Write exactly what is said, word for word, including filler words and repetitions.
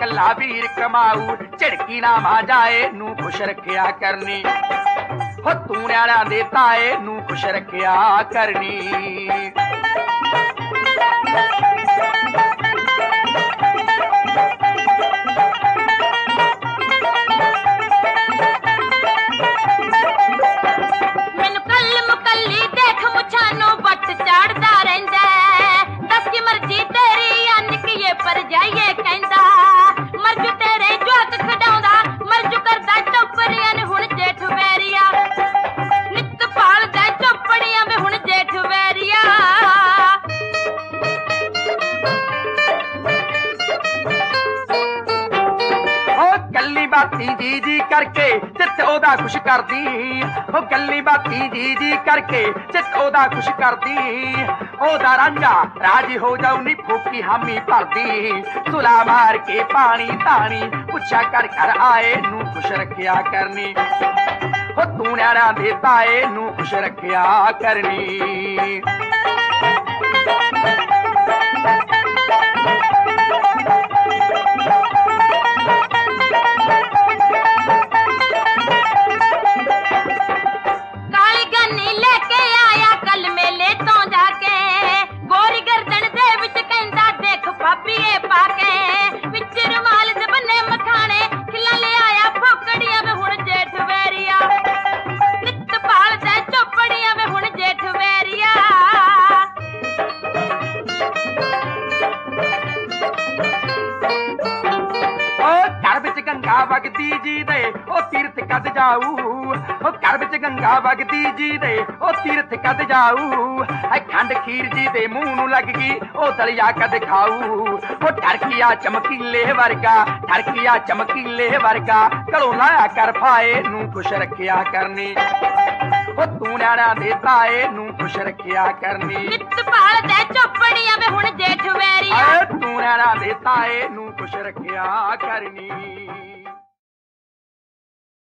कला वीर कमाऊ झिड़की ना मां जाए नू खुश रखिया करनी हो तू न्याणा दे ताए नू खुश रखिया करनी। मैनू कल मुकली देख मुछानू बट चढ़दा रहिंदा दस की मर्जी तेरी अनकिए पर जाइए कहंदा मरजू तेरे जोक खडाउंदा मरजू करदा चौपड़ियां ने हुण जेठ वैरिया नित पालदा चौपड़ियां वे हुण जेठ वैरिया। गल्ली बाती जी जी करके चित ओदा खुश करदी हो गल्ली बाती जी जी करके चित ओदा खुश करदी ओदा रांझा राजी हो जाऊ नी फूकी हामी भरदी सुला मार के पानी तानी पुछा कर घर आए नू खुश रखिया करनी हो तू न्याणा दे ताए नू खुश रखिया करनी। गंगा वगदी जी दे ओ तीर्थ कद जाऊ ओ घर विच गंगा वगदी जी दे ओ तीर्थ कद जाऊ है खंड खीर जी दे मुंह नू लग गई ओ दलिया कद खाऊ ओ ठरकिया चमकीले वर्गा ठरकिया चमकीले वर्गा घरों लाया कर फाए नू खुश रखिया करनी ओ तू न्याणा दे ताए नू खुश रखिया करनी नित पाल दे चौपड़ियां वे हुण जेठ वैरिया तू न्याणा दे ताए नू खुश रखिया करनी।